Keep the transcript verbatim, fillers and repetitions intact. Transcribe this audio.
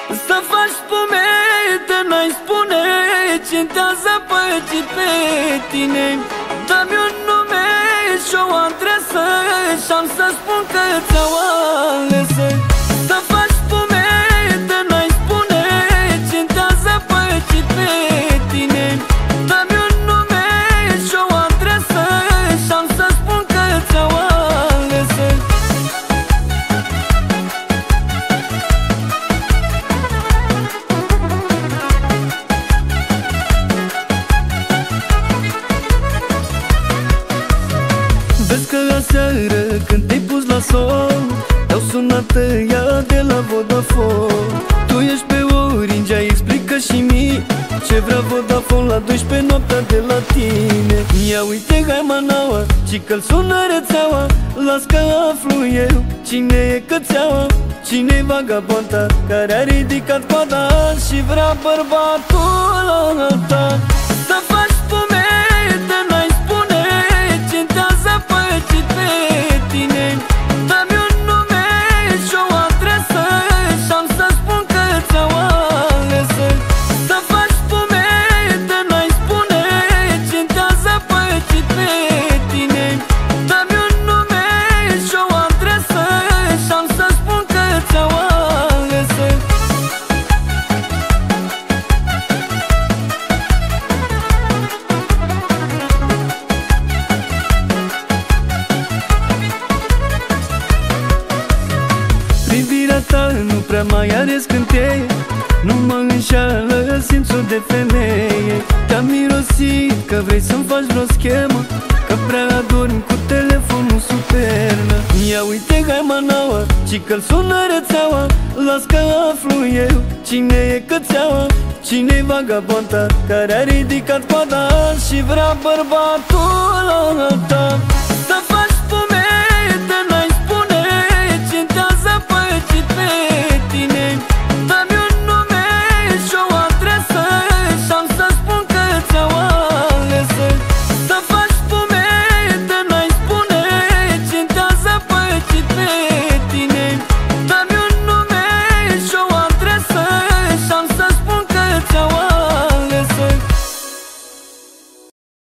Să faci spumete, n-ai spune ce-ntează păcii pe tine. Dă-mi un nume și o adresă și-am să spun că ți-au alesă. Să faci spumete, n-ai spune ce-ntează păcii pe tine. Dă-mi un nume și o adresă și-am să spun că ți-au alesă. Vezi că aseară când te-ai pus la somn te-au sunat ea de la Vodafone. Tu ești pe Orange, explică și mie ce vrea Vodafone la doisprezece noaptea de la tine. Ia uite hai manaua, ci că-l sună rețeaua. Las că aflu eu cine e cățeaua, cine-i vagabonta care a ridicat coada și vrea bărbatul ăsta. Să faci spumete, n-ai spune ce-ntează păcii pe tine. Dă-mi un nume și o adresă și-am să spun că ți-au alesă. Să faci spumete, n-ai spune ce-ntează păcii pe tine. Dă-mi un nume și o adresă și-am să spun că ți-au alesă. Privirea ta nu prea mai are scânteie, nu mă înșeală simțul de femeie. Te-am mirosit că vrei să-mi faci vreo schemă, că prea adormi cu telefonul sub pernă. Ia uite hai manaua, ci că-l sună rețeaua. Las că aflu eu cine e cățeaua, cine-i vagabonta care a ridicat coada și vrea bărbatul